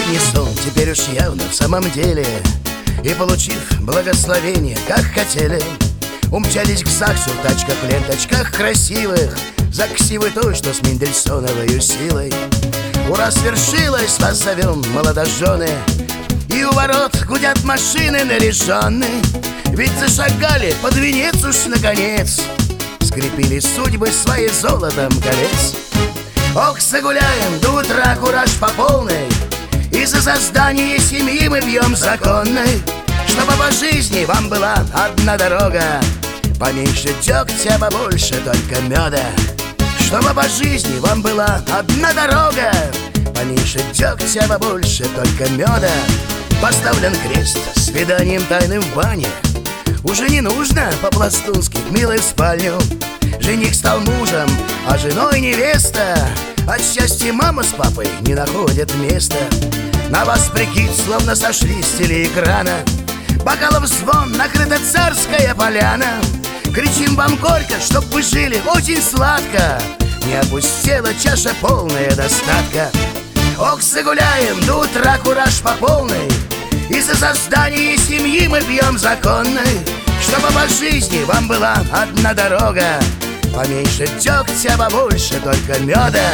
преподнесу теперь уж явно в самом деле. И получив благословение, как хотели, умчались к ЗАГСу в тачках, ленточках красивых, за ксивой той, что с Мендельсоновой силой. Ура, свершилось, вас зовем, молодожены, и у ворот гудят машины наряженные. Ведь зашагали под венец уж наконец, скрепили судьбы свои золотом колец. Ох, загуляем до утра, кураж по полной, и за создание семьи мы бьем законной. Чтобы по жизни вам была одна дорога, поменьше дегтя, побольше только меда. Чтобы по жизни вам была одна дорога, поменьше дегтя, побольше только меда. Поставлен крест свиданием тайным в бане. Уже не нужно по-пластунски к милой в спальню. Жених стал мужем, а женой невеста. От счастья мама с папой не находят места. На вас прикид, словно сошли с телеэкрана. Бокалов звон, накрыта царская поляна. Кричим вам горько, чтоб вы жили очень сладко, не опустела чаша полная достатка. Ох, загуляем до утра, кураж по полной, и за создание семьи мы пьем законной. Чтобы по жизни вам была одна дорога, поменьше дегтя, побольше только меда.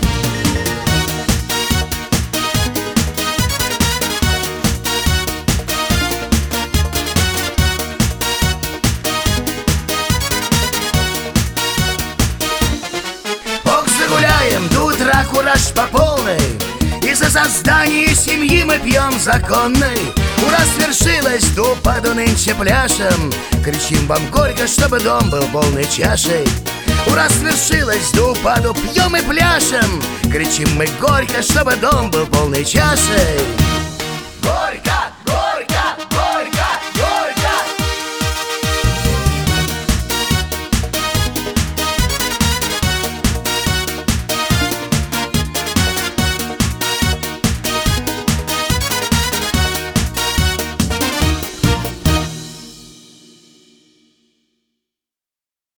Ох, загуляем до утра, кураж по полной, и за создание семьи мы пьем законной. Ура, свершилось, до упаду нынче пляшем. Кричим вам горько, чтобы дом был полной чашей. Ура, свершилось, до упаду пьем и пляшем. Кричим мы горько, чтобы дом был полной чашей. Горько!